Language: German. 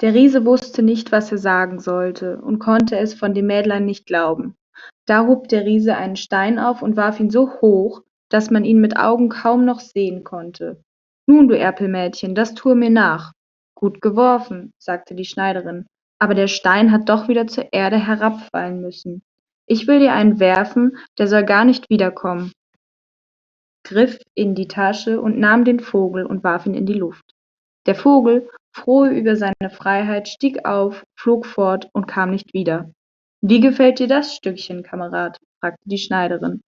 Der Riese wusste nicht, was er sagen sollte, und konnte es von dem Mägdlein nicht glauben. Da hob der Riese einen Stein auf und warf ihn so hoch, daß man ihn mit Augen kaum noch sehen konnte. »Nun, du Erpelmädchen, das thue mir nach.« »Gut geworfen«, sagte die Schneiderin, »aber der Stein hat doch wieder zur Erde herabfallen müssen. Ich will dir einen werfen, der soll gar nicht wiederkommen«, griff in die Tasche und nahm den Vogel und warf ihn in die Luft. Der Vogel, froh über seine Freiheit, stieg auf, flog fort und kam nicht wieder. »Wie gefällt dir das Stückchen, Kamerad?« fragte die Schneiderin.